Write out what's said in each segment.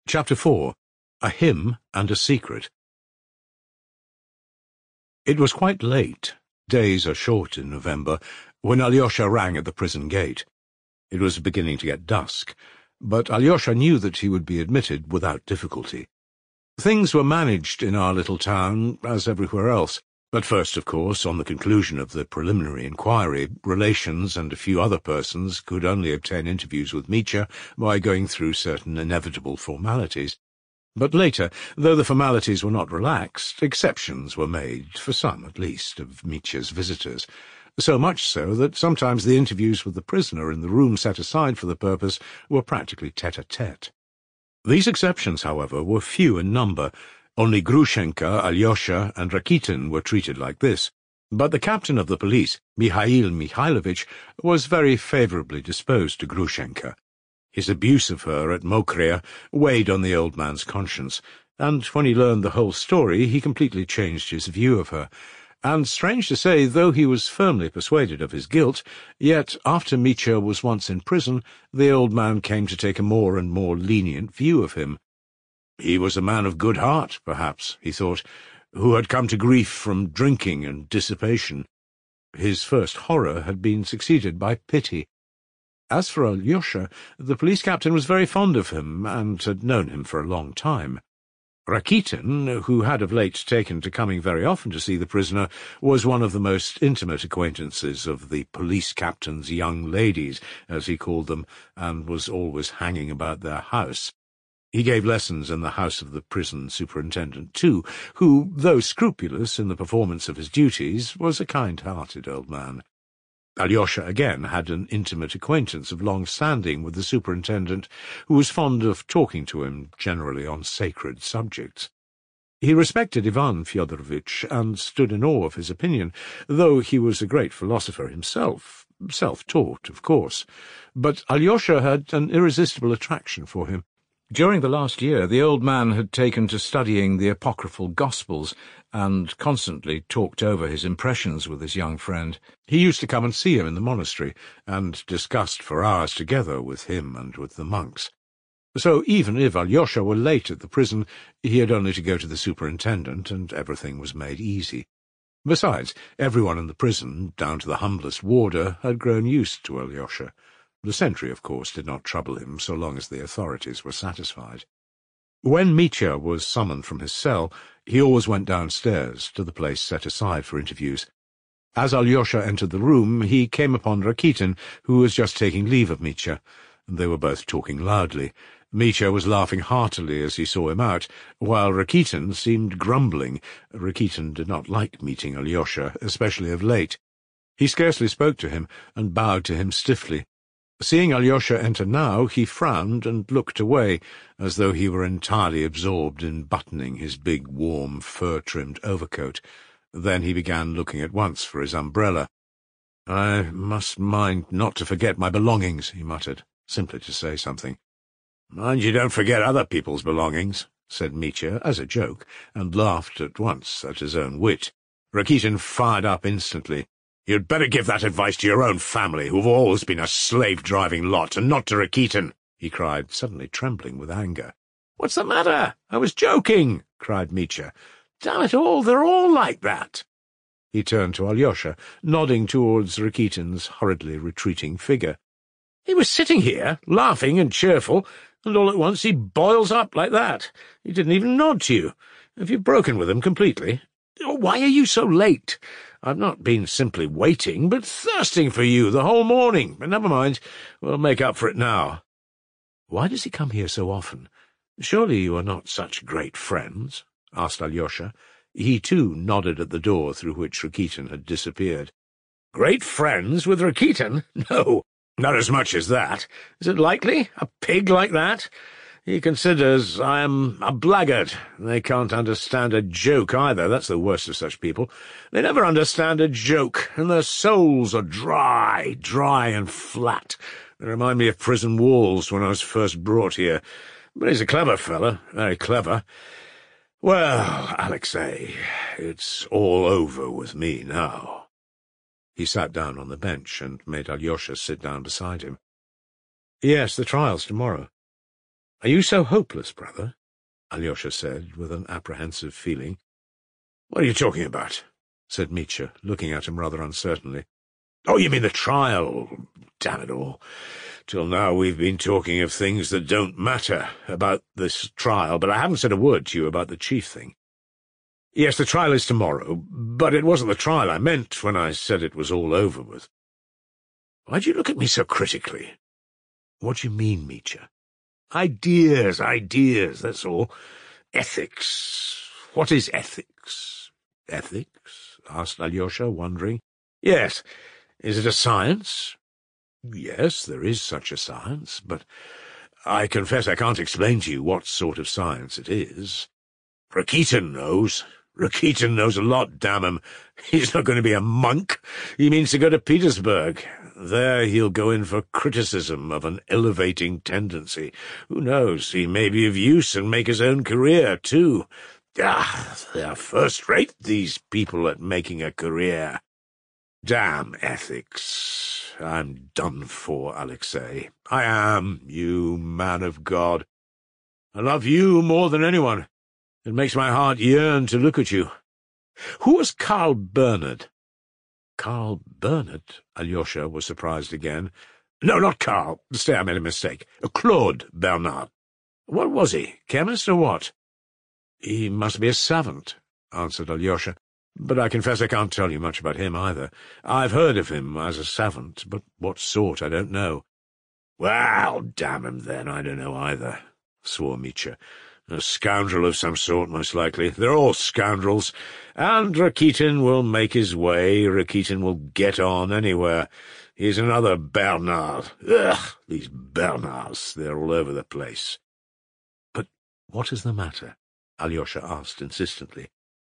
Chapter 4. A Hymn and a Secret. It was quite late, days are short in November, when Alyosha rang at the prison gate. It was beginning to get dusk, but Alyosha knew that he would be admitted without difficulty. Things were managed in our little town, as everywhere else. But first, of course, on the conclusion of the preliminary inquiry, relations and a few other persons could only obtain interviews with Mitya by going through certain inevitable formalities. But later, though the formalities were not relaxed, exceptions were made, for some at least, of Mitya's visitors, so much so that sometimes the interviews with the prisoner in the room set aside for the purpose were practically tete-a-tete. These exceptions, however, were few in number. Only Grushenka, Alyosha, and Rakitin were treated like this, but the captain of the police, Mikhail Mikhailovich, was very favourably disposed to Grushenka. His abuse of her at Mokria weighed on the old man's conscience, and when he learned the whole story he completely changed his view of her. And, strange to say, though he was firmly persuaded of his guilt, yet after Mitya was once in prison, the old man came to take a more and more lenient view of him. He was a man of good heart, perhaps, he thought, who had come to grief from drinking and dissipation. His first horror had been succeeded by pity. As for Alyosha, the police captain was very fond of him, and had known him for a long time. Rakitin, who had of late taken to coming very often to see the prisoner, was one of the most intimate acquaintances of the police captain's young ladies, as he called them, and was always hanging about their house. He gave lessons in the house of the prison superintendent, too, who, though scrupulous in the performance of his duties, was a kind-hearted old man. Alyosha, again, had an intimate acquaintance of long standing with the superintendent, who was fond of talking to him, generally on sacred subjects. He respected Ivan Fyodorovitch, and stood in awe of his opinion, though he was a great philosopher himself, self-taught, of course. But Alyosha had an irresistible attraction for him. During the last year, the old man had taken to studying the apocryphal Gospels, and constantly talked over his impressions with his young friend. He used to come and see him in the monastery, and discussed for hours together with him and with the monks. So even if Alyosha were late at the prison, he had only to go to the superintendent, and everything was made easy. Besides, everyone in the prison, down to the humblest warder, had grown used to Alyosha. The sentry, of course, did not trouble him so long as the authorities were satisfied. When Mitya was summoned from his cell, he always went downstairs to the place set aside for interviews. As Alyosha entered the room, he came upon Rakitin, who was just taking leave of Mitya. They were both talking loudly. Mitya was laughing heartily as he saw him out, while Rakitin seemed grumbling. Rakitin did not like meeting Alyosha, especially of late. He scarcely spoke to him, and bowed to him stiffly. Seeing Alyosha enter now, he frowned and looked away, as though he were entirely absorbed in buttoning his big, warm, fur-trimmed overcoat. Then he began looking at once for his umbrella. "I must mind not to forget my belongings," he muttered, simply to say something. "Mind you don't forget other people's belongings," said Mitya, as a joke, and laughed at once at his own wit. Rakitin fired up instantly. "You'd better give that advice to your own family, who've always been a slave-driving lot, and not to Rakitin," he cried, suddenly trembling with anger. "What's the matter? I was joking," cried Mitya. "Damn it all, they're all like that." He turned to Alyosha, nodding towards Rakitin's hurriedly retreating figure. "He was sitting here, laughing and cheerful, and all at once he boils up like that. He didn't even nod to you. Have you broken with him completely? Why are you so late? I've not been simply waiting, but thirsting for you the whole morning. But never mind, we'll make up for it now." "Why does he come here so often? Surely you are not such great friends?" asked Alyosha. He, too, nodded at the door through which Rakitin had disappeared. "Great friends with Rakitin? No, not as much as that. Is it likely? A pig like that? He considers I am a blackguard. They can't understand a joke either. That's the worst of such people. They never understand a joke, and their souls are dry and flat. They remind me of prison walls when I was first brought here. But he's a clever fellow, very clever. Well, Alexei, it's all over with me now." He sat down on the bench and made Alyosha sit down beside him. "Yes, the trial's tomorrow." Are you so hopeless, brother? Alyosha said, with an apprehensive feeling. What are you talking about? Said Mitya, looking at him rather uncertainly. Oh, you mean the trial? Damn it all. Till now we've been talking of things that don't matter about this trial, but I haven't said a word to you about the chief thing. Yes, the trial is tomorrow, but it wasn't the trial I meant when I said it was all over with. Why do you look at me so critically? What do you mean, Mitya? Ideas, that's all. Ethics. What is ethics? Ethics? Asked Alyosha, wondering. Yes. Is it a science? Yes, there is such a science, but I confess I can't explain to you what sort of science it is. Rakitin knows. Rakitin knows a lot, damn him. He's not going to be a monk. He means to go to Petersburg. There he'll go in for criticism of an elevating tendency. Who knows, he may be of use and make his own career, too. They're first-rate, these people, at making a career. Damn ethics. I'm done for, Alexei. I am, you man of God. I love you more than anyone. It makes my heart yearn to look at you. Who was Karl Bernard? Karl Bernard? Alyosha was surprised again. No, not Karl. Stay, I made a mistake. Claude Bernard. What was he? Chemist or what? He must be a savant, answered Alyosha. But I confess I can't tell you much about him either. I've heard of him as a savant, but what sort I don't know. Well, damn him then, I don't know either, swore Mitya. A scoundrel of some sort, most likely. They're all scoundrels. And Rakitin will make his way. Rakitin will get on anywhere. He's another Bernard. Ugh, these Bernards, they're all over the place. But what is the matter? Alyosha asked insistently.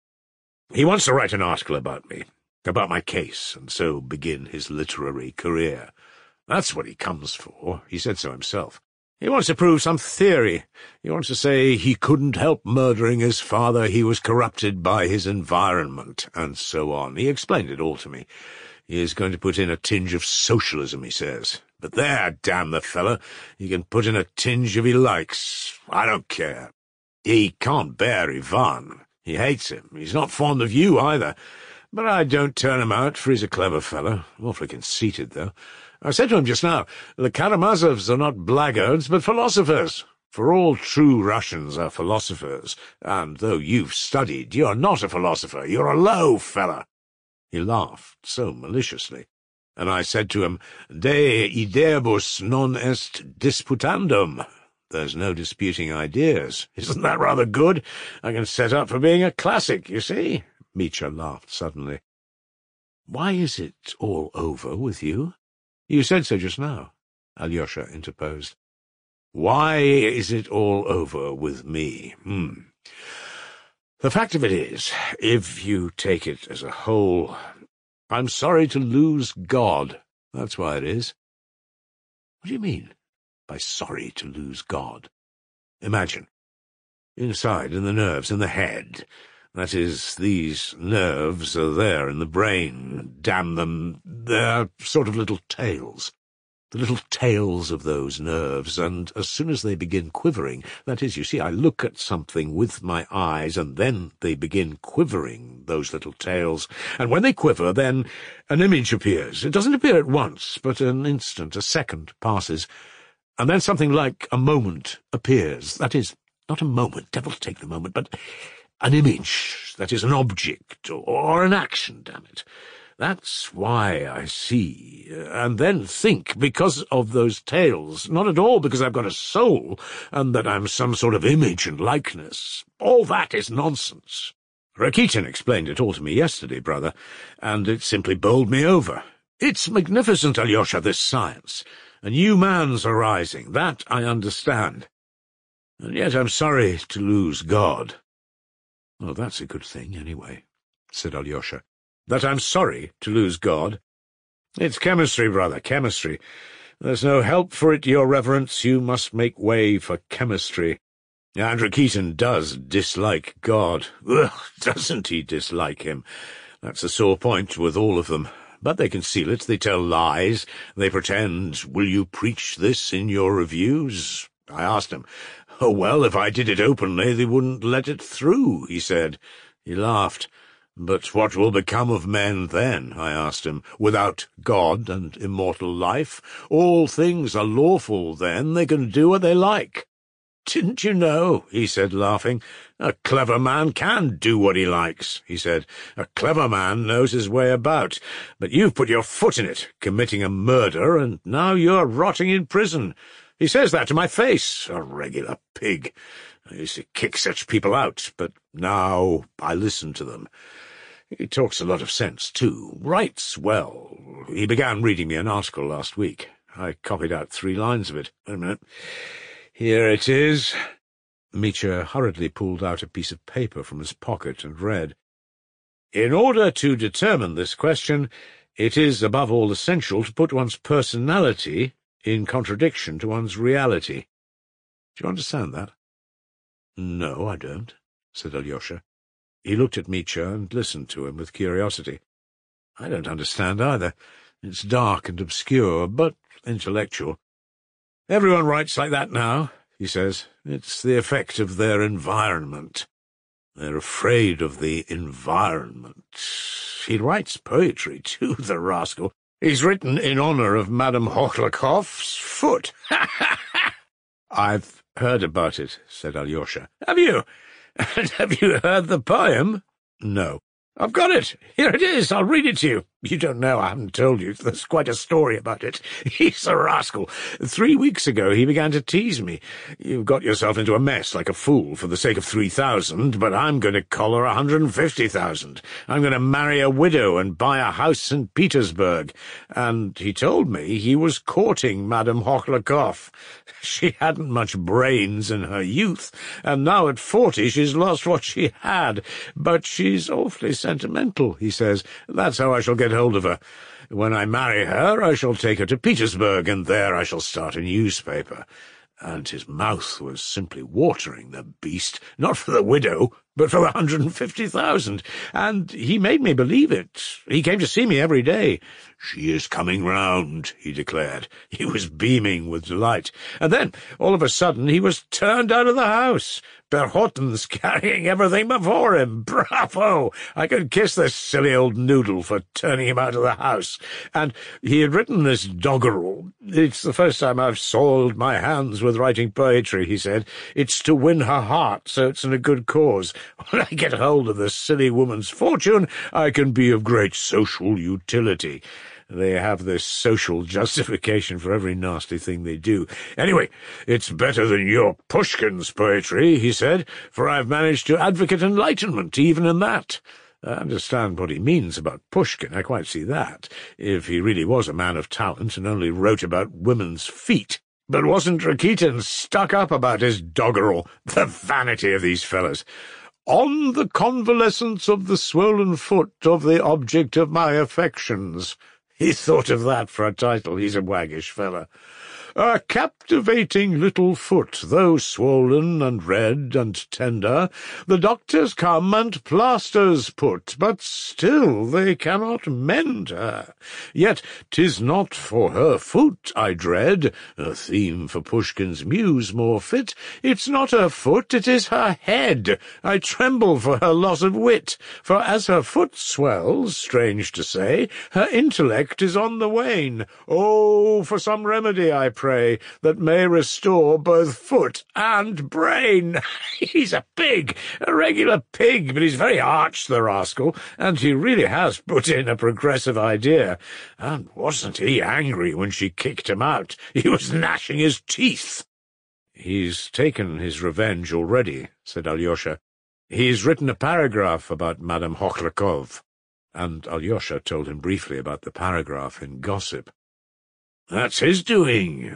He wants to write an article about me, about my case, and so begin his literary career. That's what he comes for. He said so himself. He wants to prove some theory. He wants to say he couldn't help murdering his father, he was corrupted by his environment, and so on. He explained it all to me. He is going to put in a tinge of socialism, he says. But there, damn the fellow, he can put in a tinge if he likes. I don't care. He can't bear Ivan. He hates him. He's not fond of you, either. But I don't turn him out, for he's a clever fellow. Awfully conceited, though. I said to him just now, the Karamazovs are not blackguards, but philosophers. For all true Russians are philosophers, and though you've studied, you're not a philosopher. You're a low fellow. He laughed so maliciously, and I said to him, De ideibus non est disputandum. There's no disputing ideas. Isn't that rather good? I can set up for being a classic, you see? Mitya laughed suddenly. Why is it all over with you? You said so just now, Alyosha interposed. Why is it all over with me? The fact of it is, if you take it as a whole, I'm sorry to lose God. That's why it is. What do you mean by sorry to lose God? Imagine. Inside, in the nerves, in the head. That is, these nerves are there in the brain. Damn them, they're sort of little tails. The little tails of those nerves, and as soon as they begin quivering, that is, you see, I look at something with my eyes, and then they begin quivering, those little tails, and when they quiver, then an image appears. It doesn't appear at once, but an instant, a second passes, and then something like a moment appears. That is, not a moment, devil take the moment, but an image, that is, an object, or an action, damn it. That's why I see, and then think, because of those tails, not at all because I've got a soul, and that I'm some sort of image and likeness. All that is nonsense. Rakitin explained it all to me yesterday, brother, and it simply bowled me over. It's magnificent, Alyosha, this science. A new man's arising, that I understand. And yet I'm sorry to lose God. Oh, that's a good thing, anyway, said Alyosha. That I'm sorry to lose God. It's chemistry, brother, chemistry. There's no help for it, your reverence. You must make way for chemistry. And Rakitin does dislike God. Ugh, doesn't he dislike him? That's a sore point with all of them. But they conceal it, they tell lies, they pretend, will you preach this in your reviews? I asked him, "Oh, well, if I did it openly, they wouldn't let it through," he said. He laughed. "But what will become of men then?" I asked him. "Without God and immortal life? All things are lawful then, they can do what they like." "Didn't you know?" he said, laughing. "A clever man can do what he likes," he said. "A clever man knows his way about. But you've put your foot in it, committing a murder, and now you're rotting in prison. He says that to my face, a regular pig. I used to kick such people out, but now I listen to them. He talks a lot of sense, too. Writes well. He began reading me an article last week. I copied out 3 lines of it. Wait a minute. Here it is." Meacher hurriedly pulled out a piece of paper from his pocket and read, "In order to determine this question, it is above all essential to put one's personality in contradiction to one's reality." Do you understand that? "No, I don't," said Alyosha. He looked at Meacher and listened to him with curiosity. "I don't understand either. It's dark and obscure, but intellectual. Everyone writes like that now," he says. "It's the effect of their environment. They're afraid of the environment. He writes poetry, too, the rascal. He's written in honour of Madame Hochlakoff's foot." "I've heard about it," said Alyosha. "Have you? And have you heard the poem?" "No." "I've got it. Here it is. I'll read it to you. You don't know, I haven't told you. There's quite a story about it. He's a rascal. 3 weeks ago he began to tease me. You've got yourself into a mess like a fool for the sake of 3,000, but I'm going to collar 150,000. I'm going to marry a widow and buy a house in Petersburg. And he told me he was courting Madame Hochlakoff. She hadn't much brains in her youth, and now at 40 she's lost what she had. But she's awfully sentimental, he says. That's how I shall get hold of her. When I marry her, I shall take her to Petersburg, and there I shall start a newspaper." And his mouth was simply watering, the beast, not for the widow, but for the 150,000. And he made me believe it. He came to see me every day. "She is coming round," he declared. He was beaming with delight. And then, all of a sudden, he was turned out of the house. Berhotten's carrying everything before him. Bravo! I could kiss this silly old noodle for turning him out of the house. And he had written this doggerel. "It's the first time I've soiled my hands with writing poetry," he said. "It's to win her heart, so it's in a good cause. When I get hold of this silly woman's fortune, I can be of great social utility." They have this social justification for every nasty thing they do. "Anyway, it's better than your Pushkin's poetry," he said, "for I've managed to advocate enlightenment even in that." I understand what he means about Pushkin, I quite see that, if he really was a man of talent and only wrote about women's feet. But wasn't Rakitin stuck up about his doggerel? The vanity of these fellows. "On the convalescence of the swollen foot of the object of my affections." He thought of that for a title. He's a waggish fellow. "A captivating little foot, though swollen and red and tender, the doctors come and plasters put, but still they cannot mend her. Yet 'tis not for her foot I dread, a theme for Pushkin's muse more fit. It's not her foot, it is her head. I tremble for her loss of wit, for as her foot swells, strange to say, her intellect is on the wane. Oh, for some remedy, I pray, that may restore both foot and brain." He's a pig, a regular pig, but he's very arch, the rascal, and he really has put in a progressive idea. And wasn't he angry when she kicked him out? He was gnashing his teeth. "He's taken his revenge already," said Alyosha. "He's written a paragraph about Madame Hochlakov." And Alyosha told him briefly about the paragraph in Gossip. "That's his doing,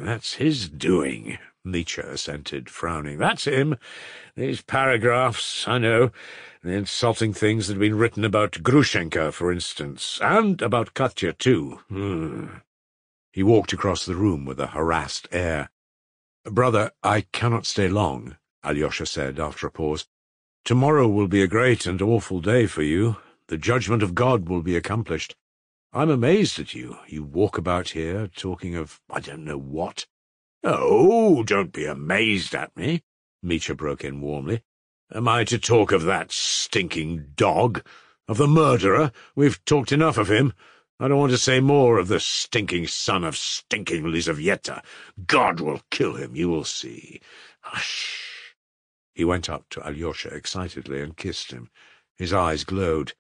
Meacher assented, frowning. "That's him. These paragraphs, I know, the insulting things that have been written about Grushenka, for instance, and about Katya, too." He walked across the room with a harassed air. "Brother, I cannot stay long," Alyosha said after a pause. "Tomorrow will be a great and awful day for you. The judgment of God will be accomplished. I'm amazed at you. You walk about here talking of I don't know what." "Oh, don't be amazed at me. Mitya broke in warmly. "Am I to talk of that stinking dog? Of the murderer? We've talked enough of him. I don't want to say more of the stinking son of stinking Lizaveta. God will kill him, you will see. Hush!" He went up to Alyosha excitedly and kissed him. His eyes glowed.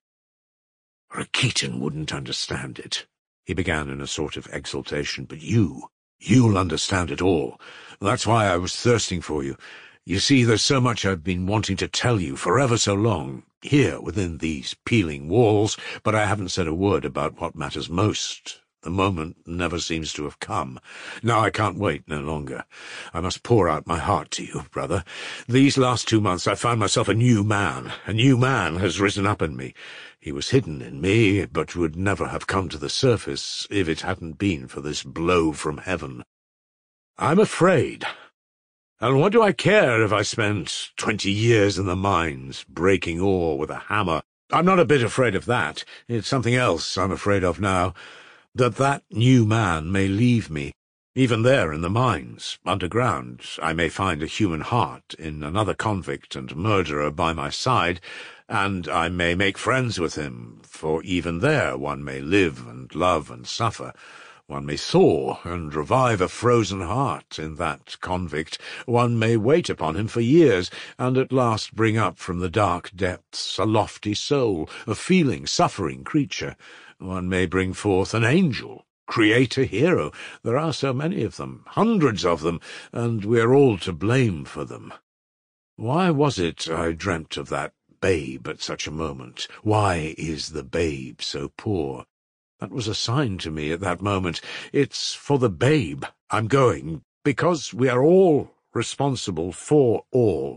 "Rakitin wouldn't understand it," he began in a sort of exultation, "but you'll understand it all. That's why I was thirsting for you. You see, there's so much I've been wanting to tell you for ever so long, here within these peeling walls, but I haven't said a word about what matters most. The moment never seems to have come. Now I can't wait no longer. I must pour out my heart to you, brother. These last 2 months I found myself a new man. A new man has risen up in me. He was hidden in me, but would never have come to the surface if it hadn't been for this blow from heaven. I'm afraid. And what do I care if I spent 20 years in the mines, breaking ore with a hammer? I'm not a bit afraid of that. It's something else I'm afraid of now. That new man may leave me. Even there in the mines, underground, I may find a human heart in another convict and murderer by my side, and I may make friends with him, for even there one may live and love and suffer. One may thaw and revive a frozen heart in that convict. One may wait upon him for years, and at last bring up from the dark depths a lofty soul, a feeling, suffering creature. One may bring forth an angel, create a hero. There are so many of them, hundreds of them, and we are all to blame for them. Why was it I dreamt of that babe at such a moment? Why is the babe so poor? That was a sign to me at that moment. It's for the babe I'm going, because we are all responsible for all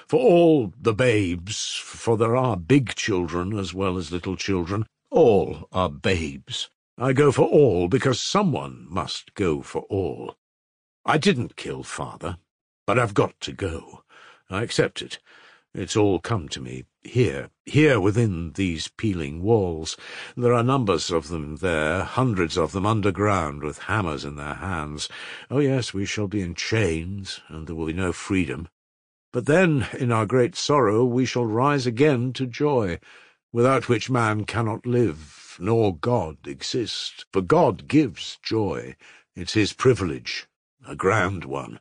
the babes, for there are big children as well as little children. All are babes. I go for all because someone must go for all. I didn't kill Father, but I've got to go. I accept it. It's all come to me, here within these peeling walls. There are numbers of them there, hundreds of them underground, with hammers in their hands. Oh yes, we shall be in chains, and there will be no freedom. But then, in our great sorrow, we shall rise again to joy, without which man cannot live, nor God exist. For God gives joy. It's his privilege, a grand one.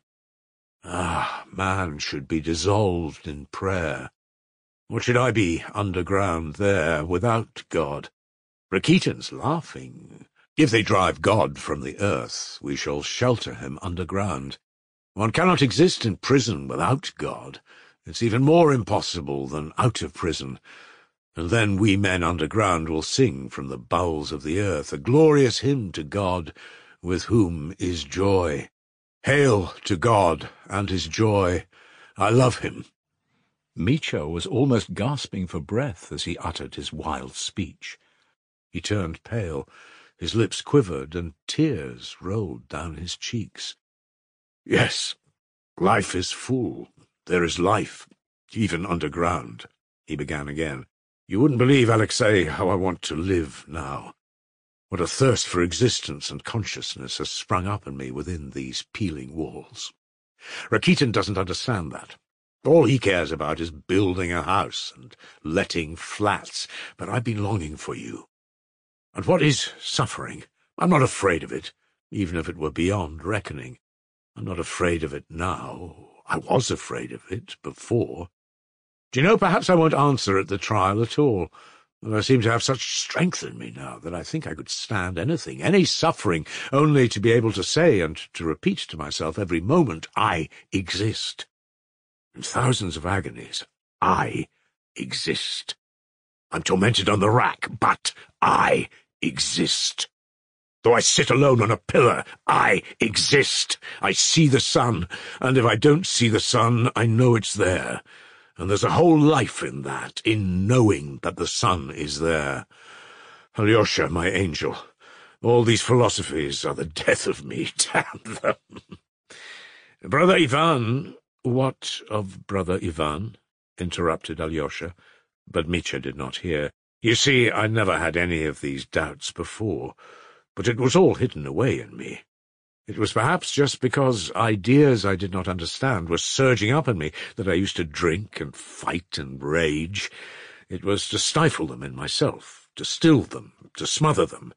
Ah, man should be dissolved in prayer. What should I be underground there without God? Rakitin's laughing. If they drive God from the earth, we shall shelter him underground. One cannot exist in prison without God. It's even more impossible than out of prison. And then we men underground will sing from the bowels of the earth a glorious hymn to God, with whom is joy. Hail to God and his joy. I love him. Mitya was almost gasping for breath as he uttered his wild speech. He turned pale, his lips quivered, and tears rolled down his cheeks. Yes, life is full. There is life, even underground, he began again. You wouldn't believe, Alexei, how I want to live now. What a thirst for existence and consciousness has sprung up in me within these peeling walls. Rakitin doesn't understand that. All he cares about is building a house and letting flats, but I've been longing for you. And what is suffering? I'm not afraid of it, even if it were beyond reckoning. I'm not afraid of it now. I was afraid of it before. Do you know, perhaps I won't answer at the trial at all. I seem to have such strength in me now that I think I could stand anything, any suffering, only to be able to say and to repeat to myself every moment, I exist. In thousands of agonies, I exist. I'm tormented on the rack, but I exist. Though I sit alone on a pillar, I exist. I see the sun, and if I don't see the sun, I know it's there. And there's a whole life in that, in knowing that the sun is there. Alyosha, my angel, all these philosophies are the death of me, damn them. Brother Ivan— What of Brother Ivan? Interrupted Alyosha, but Mitya did not hear. You see, I never had any of these doubts before, but it was all hidden away in me. It was perhaps just because ideas I did not understand were surging up in me that I used to drink and fight and rage. It was to stifle them in myself, to still them, to smother them.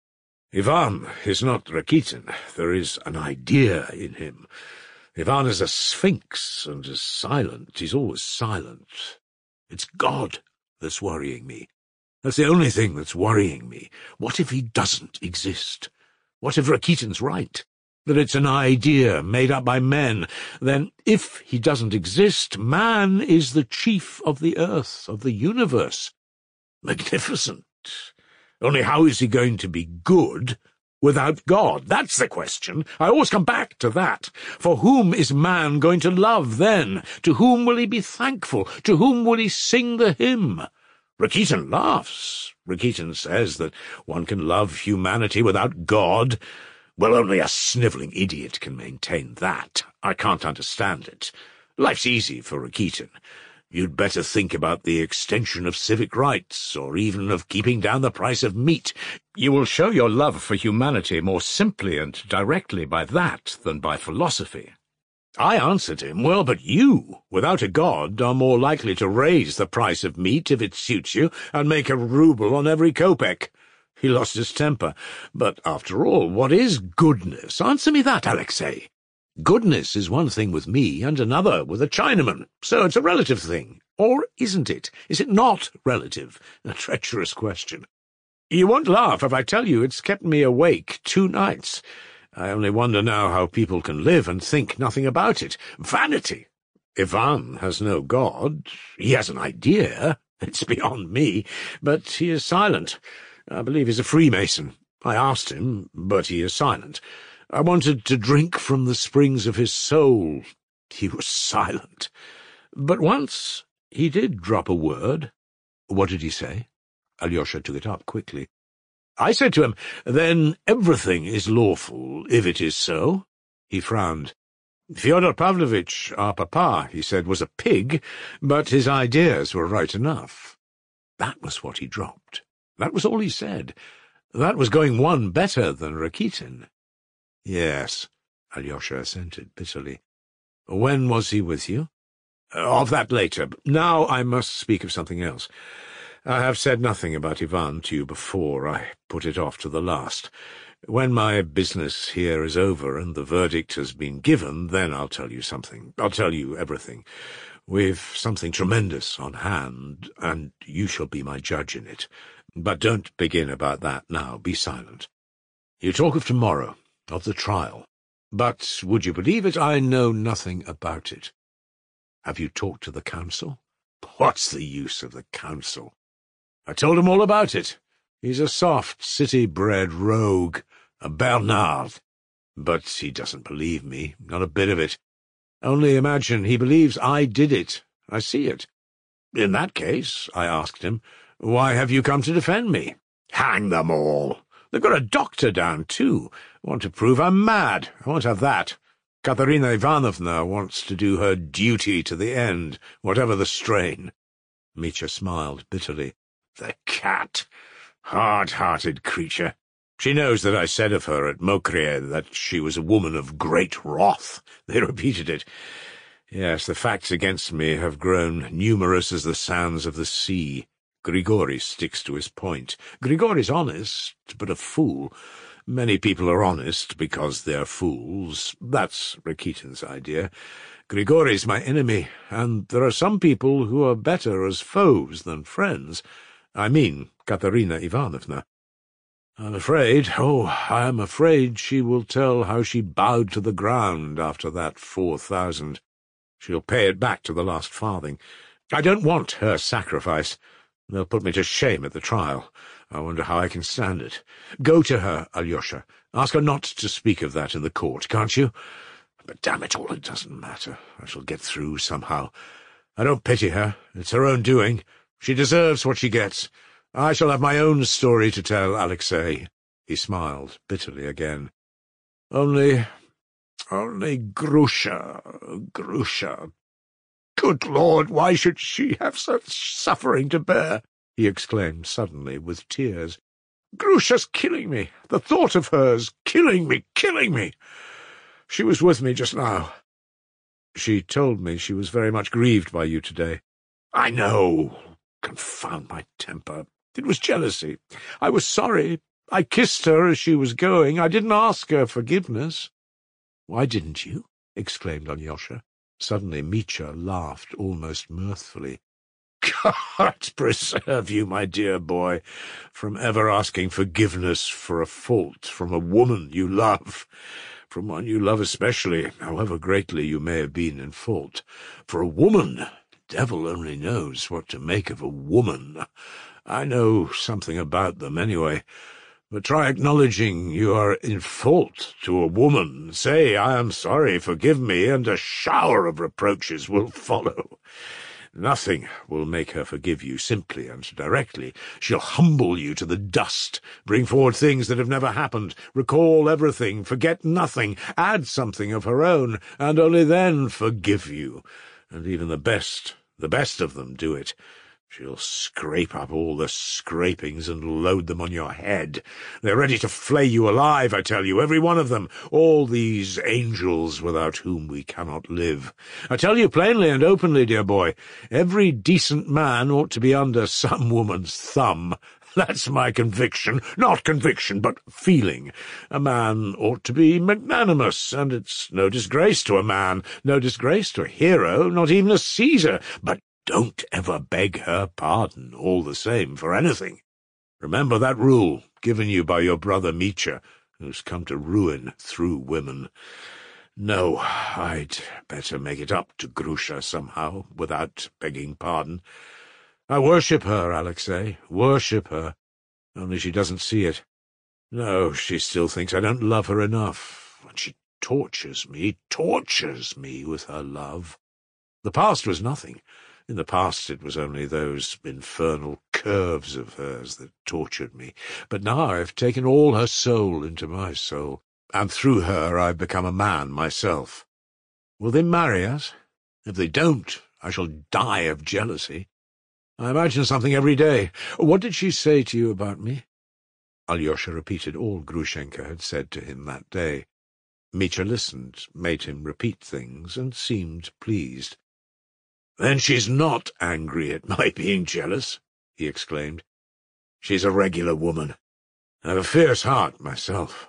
Ivan is not Rakitin. There is an idea in him. Ivan is a sphinx and is silent. He's always silent. It's God that's worrying me. That's the only thing that's worrying me. What if he doesn't exist? What if Rakitin's right? That it's an idea made up by men? Then, if he doesn't exist, man is the chief of the earth, of the universe. Magnificent. Only how is he going to be good without God? That's the question. I always come back to that. For whom is man going to love then? To whom will he be thankful? To whom will he sing the hymn? Rakitin laughs. Rakitin says that one can love humanity without God. Well, only a snivelling idiot can maintain that. I can't understand it. Life's easy for Rakitin. You'd better think about the extension of civic rights, or even of keeping down the price of meat. You will show your love for humanity more simply and directly by that than by philosophy. I answered him, well, but you, without a god, are more likely to raise the price of meat if it suits you, and make a rouble on every kopeck. He lost his temper. But after all, what is goodness? Answer me that, Alexei. Goodness is one thing with me and another with a Chinaman, so it's a relative thing. Or isn't it? Is it not relative? A treacherous question. You won't laugh if I tell you it's kept me awake 2 nights. I only wonder now how people can live and think nothing about it. Vanity. Ivan has no god. He has an idea. It's beyond me. But he is silent. I believe he's a Freemason. I asked him, but he is silent. I wanted to drink from the springs of his soul. He was silent. But once he did drop a word. What did he say? Alyosha took it up quickly. I said to him, then everything is lawful, if it is so. He frowned. Fyodor Pavlovitch, our papa, he said, was a pig, but his ideas were right enough. That was what he dropped. That was all he said. That was going one better than Rakitin. Yes, Alyosha assented bitterly. When was he with you? Of that later. Now I must speak of something else. I have said nothing about Ivan to you before. I put it off to the last. When my business here is over and the verdict has been given, then I'll tell you something. I'll tell you everything. We've something tremendous on hand, and you shall be my judge in it. But don't begin about that now. Be silent. You talk of tomorrow, of the trial. But, would you believe it, I know nothing about it. Have you talked to the council? What's the use of the council? I told him all about it. He's a soft, city-bred rogue, a Bernard. But he doesn't believe me, not a bit of it. Only imagine, he believes I did it. I see it. In that case, I asked him, why have you come to defend me? Hang them all! They've got a doctor down, too. Want to prove I'm mad. I won't have that. Katerina Ivanovna wants to do her duty to the end, whatever the strain. Mitya smiled bitterly. The cat! Hard-hearted creature. She knows that I said of her at Mokrie that she was a woman of great wrath. They repeated it. Yes, the facts against me have grown numerous as the sands of the sea. Grigori sticks to his point. Grigori's honest, but a fool. Many people are honest because they're fools. That's Rakitin's idea. Grigori's my enemy, and there are some people who are better as foes than friends. I mean Katerina Ivanovna. I am afraid she will tell how she bowed to the ground after that 4,000. She'll pay it back to the last farthing. I don't want her sacrifice. They'll put me to shame at the trial. I wonder how I can stand it. Go to her, Alyosha. Ask her not to speak of that in the court, can't you? But damn it all, it doesn't matter. I shall get through somehow. I don't pity her. It's her own doing. She deserves what she gets. I shall have my own story to tell, Alexei. He smiled bitterly again. Only Grusha. Good Lord, why should she have such suffering to bear? He exclaimed suddenly, with tears. Grusha's killing me. The thought of her's killing me, killing me. She was with me just now. She told me she was very much grieved by you today. I know. Confound my temper. It was jealousy. I was sorry. I kissed her as she was going. I didn't ask her forgiveness. Why didn't you? Exclaimed Alyosha. Suddenly Mitya laughed almost mirthfully. God preserve you, my dear boy, from ever asking forgiveness for a fault from a woman you love, from one you love especially, however greatly you may have been in fault. For a woman, devil only knows what to make of a woman. I know something about them, anyway. But try acknowledging you are in fault to a woman. Say, I am sorry, forgive me, and a shower of reproaches will follow. Nothing will make her forgive you simply and directly. She'll humble you to the dust, bring forward things that have never happened, recall everything, forget nothing, add something of her own, and only then forgive you. And even the best of them do it. She'll scrape up all the scrapings and load them on your head. They're ready to flay you alive, I tell you, every one of them, all these angels without whom we cannot live. I tell you plainly and openly, dear boy, every decent man ought to be under some woman's thumb. That's my conviction. Not conviction, but feeling. A man ought to be magnanimous, and it's no disgrace to a man, no disgrace to a hero, not even a Caesar, but don't ever beg her pardon, all the same, for anything. Remember that rule, given you by your brother Mitya, who's come to ruin through women. No, I'd better make it up to Grusha somehow, without begging pardon. I worship her, Alexei, worship her, only she doesn't see it. No, she still thinks I don't love her enough, and she tortures me with her love. The past was nothing. In the past it was only those infernal curves of hers that tortured me. But now I've taken all her soul into my soul, and through her I've become a man myself. Will they marry us? If they don't, I shall die of jealousy. I imagine something every day. What did she say to you about me? Alyosha repeated all Grushenka had said to him that day. Mitya listened, made him repeat things, and seemed pleased. "Then she's not angry at my being jealous," he exclaimed. "She's a regular woman. I have a fierce heart myself.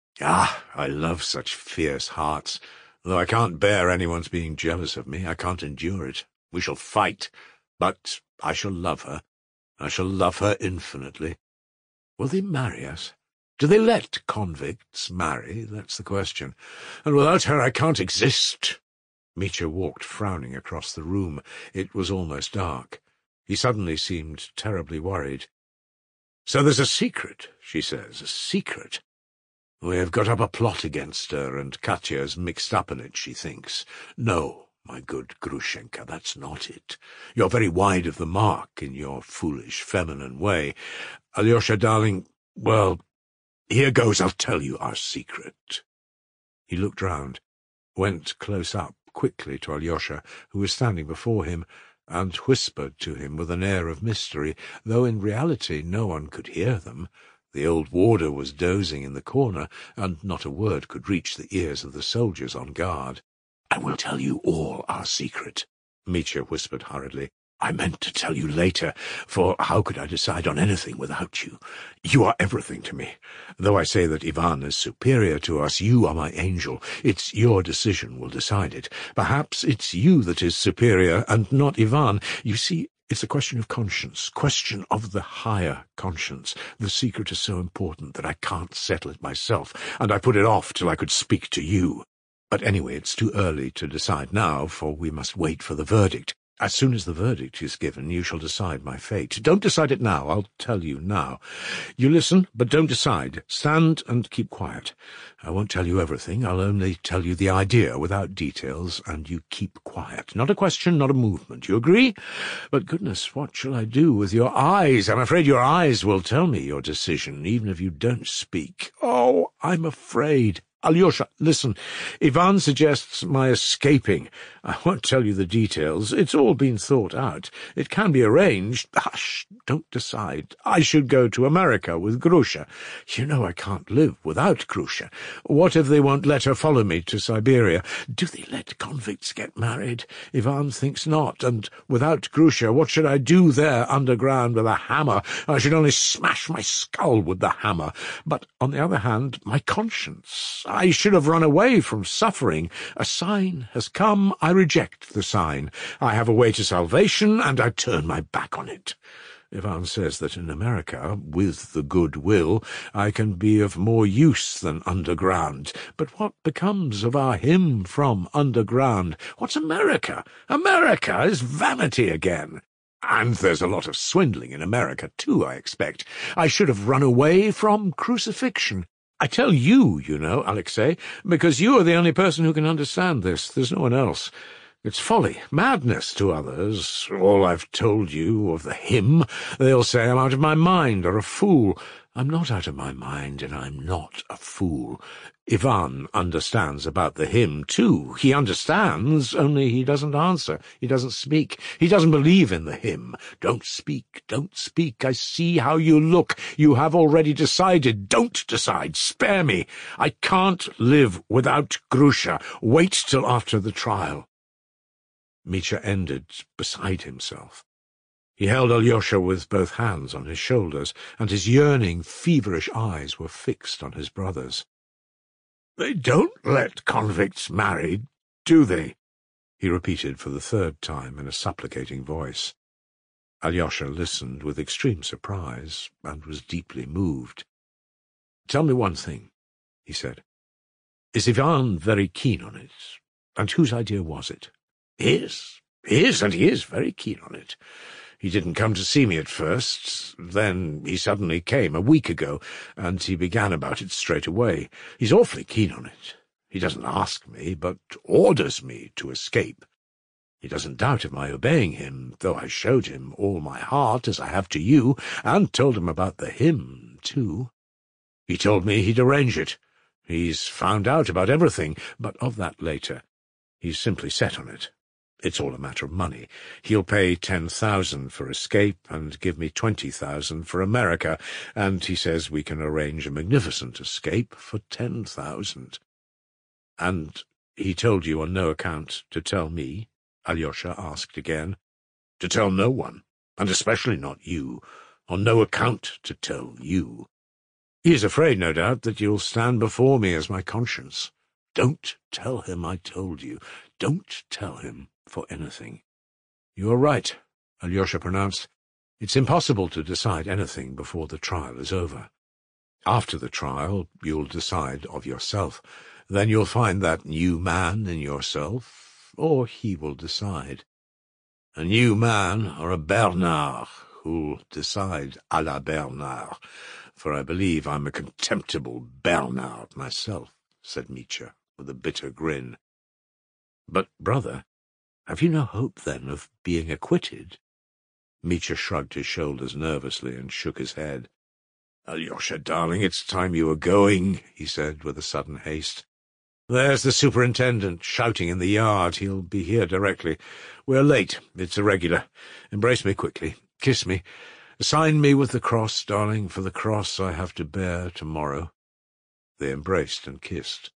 Ah, I love such fierce hearts. Though I can't bear anyone's being jealous of me, I can't endure it. We shall fight, but I shall love her. I shall love her infinitely. Will they marry us? Do they let convicts marry? That's the question. And without her I can't exist." Mitya walked frowning across the room. It was almost dark. He suddenly seemed terribly worried. "So there's a secret," she says, "a secret. We have got up a plot against her, and Katya's mixed up in it, she thinks. No, my good Grushenka, that's not it. You're very wide of the mark in your foolish, feminine way. Alyosha, darling, well, here goes, I'll tell you our secret." He looked round, went close up quickly to Alyosha, who was standing before him, and whispered to him with an air of mystery, though in reality no one could hear them. The old warder was dozing in the corner, and not a word could reach the ears of the soldiers on guard. "I will tell you all our secret," Mitya whispered hurriedly. "I meant to tell you later, for how could I decide on anything without you? You are everything to me. Though I say that Ivan is superior to us, you are my angel. It's your decision will decide it. Perhaps it's you that is superior, and not Ivan. You see, it's a question of conscience, question of the higher conscience. The secret is so important that I can't settle it myself, and I put it off till I could speak to you. But anyway, it's too early to decide now, for we must wait for the verdict. As soon as the verdict is given, you shall decide my fate. Don't decide it now, I'll tell you now. You listen, but don't decide. Stand and keep quiet. I won't tell you everything, I'll only tell you the idea without details, and you keep quiet. Not a question, not a movement. You agree? But goodness, what shall I do with your eyes? I'm afraid your eyes will tell me your decision, even if you don't speak. Oh, I'm afraid. Alyosha, listen. Ivan suggests my escaping. I won't tell you the details. It's all been thought out. It can be arranged. Hush, don't decide. I should go to America with Grusha. You know I can't live without Grusha. What if they won't let her follow me to Siberia? Do they let convicts get married? Ivan thinks not. And without Grusha, what should I do there underground with a hammer? I should only smash my skull with the hammer. But, on the other hand, my conscience. I should have run away from suffering. A sign has come. I reject the sign. I have a way to salvation, and I turn my back on it. Ivan says that in America, with the good will, I can be of more use than underground. But what becomes of our hymn from underground? What's America? America is vanity again. And there's a lot of swindling in America, too, I expect. I should have run away from crucifixion. I tell you, you know, Alexei, because you are the only person who can understand this. There's no one else. It's folly, madness to others. All I've told you of the hymn, they'll say I'm out of my mind or a fool. I'm not out of my mind, and I'm not a fool. Ivan understands about the hymn, too. He understands, only he doesn't answer. He doesn't speak. He doesn't believe in the hymn. Don't speak, don't speak. I see how you look. You have already decided. Don't decide. Spare me. I can't live without Grusha. Wait till after the trial. Mitya ended, beside himself. He held Alyosha with both hands on his shoulders, and his yearning, feverish eyes were fixed on his brother's. "They don't let convicts marry, do they?" he repeated for the third time in a supplicating voice. Alyosha listened with extreme surprise, and was deeply moved. "Tell me one thing," he said. "Is Ivan very keen on it? And whose idea was it?" His, and he is very keen on it. He didn't come to see me at first. Then he suddenly came a week ago, and he began about it straight away. He's awfully keen on it. He doesn't ask me, but orders me to escape. He doesn't doubt of my obeying him, though I showed him all my heart, as I have to you, and told him about the hymn, too. He told me he'd arrange it. He's found out about everything, but of that later. He's simply set on it. It's all a matter of money. He'll pay 10,000 for escape and give me 20,000 for America, and he says we can arrange a magnificent escape for 10,000. And he told you on no account to tell me? Alyosha asked again. To tell no one, and especially not you. On no account to tell you. He is afraid, no doubt, that you'll stand before me as my conscience. Don't tell him I told you. Don't tell him for anything. You are right, Alyosha pronounced. It's impossible to decide anything before the trial is over. After the trial, you'll decide of yourself. Then you'll find that new man in yourself, or he will decide. A new man, or a Bernard, who'll decide à la Bernard, for I believe I'm a contemptible Bernard myself, said Mitya, with a bitter grin. But, brother, have you no hope, then, of being acquitted? Mitya shrugged his shoulders nervously and shook his head. Alyosha, darling, it's time you were going, he said with a sudden haste. There's the superintendent shouting in the yard. He'll be here directly. We're late. It's irregular. Embrace me quickly. Kiss me. Sign me with the cross, darling, for the cross I have to bear tomorrow. They embraced and kissed.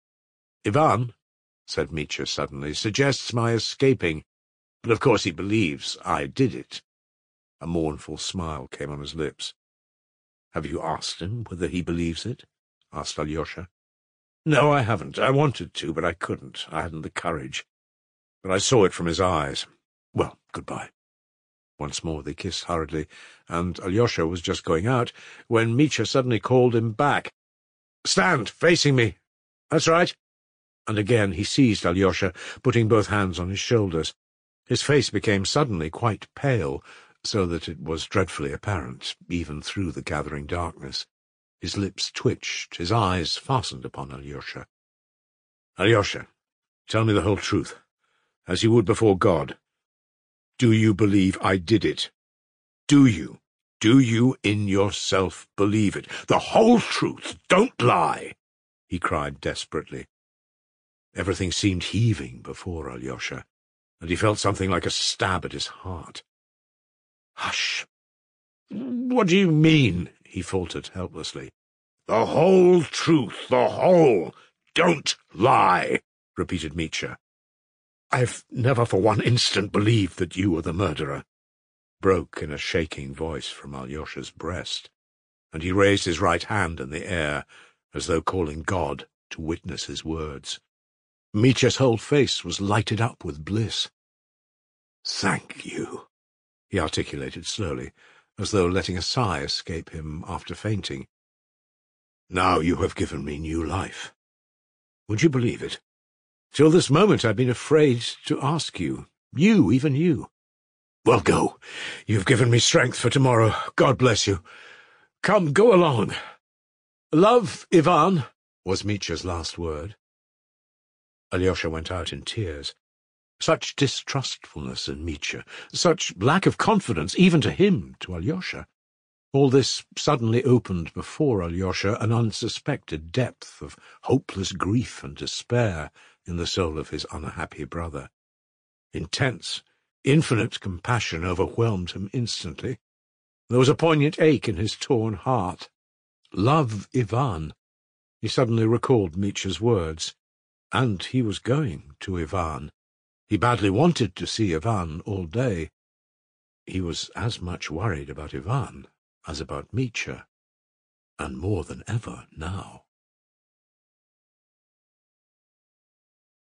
Ivan, said Mitya suddenly, suggests my escaping, but of course he believes I did it. A mournful smile came on his lips. Have you asked him whether he believes it? Asked Alyosha. No, I haven't. I wanted to, but I couldn't. I hadn't the courage. But I saw it from his eyes. Well, goodbye. Once more they kissed hurriedly, and Alyosha was just going out when Mitya suddenly called him back. Stand, facing me. That's right. And again he seized Alyosha, putting both hands on his shoulders. His face became suddenly quite pale, so that it was dreadfully apparent, even through the gathering darkness. His lips twitched, his eyes fastened upon Alyosha. Alyosha, tell me the whole truth, as you would before God. Do you believe I did it? Do you? Do you in yourself believe it? The whole truth. Don't lie. he cried desperately. Everything seemed heaving before Alyosha, and he felt something like a stab at his heart. "Hush! What do you mean?" he faltered helplessly. "The whole truth, the whole! Don't lie!" repeated Mitya. "I've never for one instant believed that you were the murderer," broke in a shaking voice from Alyosha's breast, and he raised his right hand in the air, as though calling God to witness his words. Mitya's whole face was lighted up with bliss. "Thank you," he articulated slowly, as though letting a sigh escape him after fainting. "Now you have given me new life. Would you believe it? Till this moment I've been afraid to ask you, even you. Well, go. You've given me strength for tomorrow. God bless you. Come, go along. Love, Ivan," was Mitya's last word. Alyosha went out in tears. Such distrustfulness in Mitya, such lack of confidence, even to him, to Alyosha. All this suddenly opened before Alyosha an unsuspected depth of hopeless grief and despair in the soul of his unhappy brother. Intense, infinite compassion overwhelmed him instantly. There was a poignant ache in his torn heart. Love Ivan. He suddenly recalled Mitya's words. And he was going to Ivan. He badly wanted to see Ivan all day. He was as much worried about Ivan as about Mitya, and more than ever now.